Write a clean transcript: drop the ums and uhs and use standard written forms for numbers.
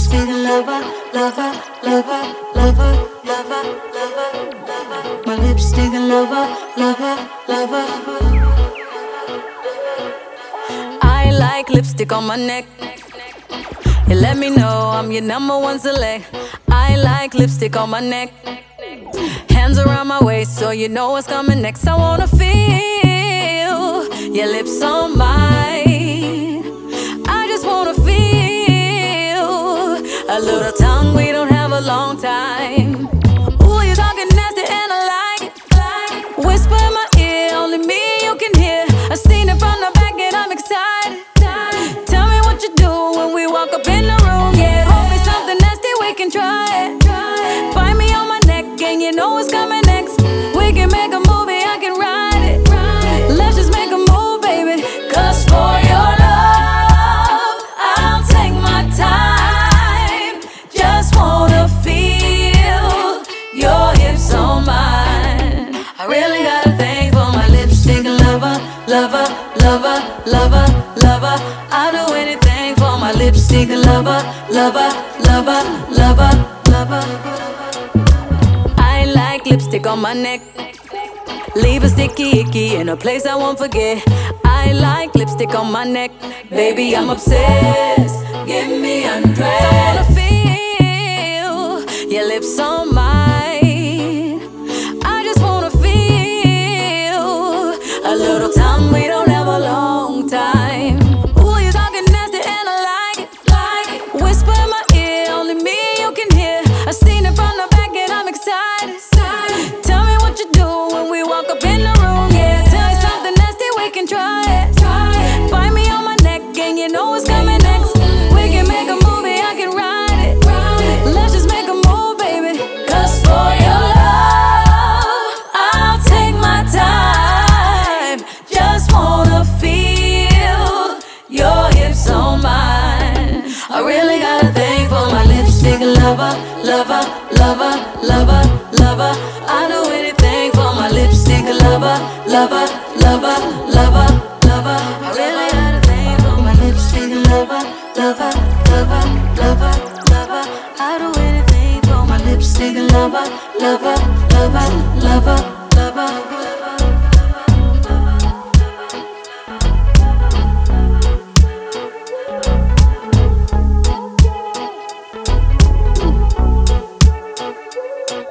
lipstick lover, lover, lover, lover, lover, lover, lover. My lipstick lover, lover, lover. I like lipstick on my neck. You let me know I'm your number one select. I like lipstick on my neck. Hands around my waist so you know what's coming next. I wanna feel your lips on mine. I just wanna feel a little tongue, we don't have a long time. Ooh, you're talking nasty and I like it. Whisper in my ear, only me you can hear. I've seen it from the back and I'm excited. Tell me what you do when we walk up in the room. Yeah, hold me something nasty, we can try it. Bite me on my neck and you know what's coming next. We can make a movie, I can ride it. Let's just make a move, baby. Cause for your love, I'll take my time. Just wanna feel your hips on mine. I really got a thing for my lipstick lover, lover, lover, lover, lover. I'll do anything for my lipstick lover, lover, lover, lover, lover. I like lipstick on my neck. Leave a sticky icky in a place I won't forget. I like lipstick on my neck. Baby, I'm obsessed. Get me undressed. I wanna feel your lips on mine. I just wanna feel a little time, we don't have a long time. Ooh, you're talking nasty and I like it. Whisper in my ear, only me you can hear. I've seen it from the back and I'm excited. Tell me what you do when we walk up in the room. Yeah, tell me something nasty, we can try it. Bite me on my neck and you know what's coming next. We can make a movie, I can ride it. Let's just make a move, baby. Cause for your love, I'll take my time. Just wanna feel your hips on mine. I really got a thing for my lipstick lover, lover, lover, lover, lover. I do anything for my lipstick lover, lover, lover, lover, lover. I really got a thing for my lipstick lover, lover, lover, lover, lover. I do anything for my lipstick lover, lover, lover, lover.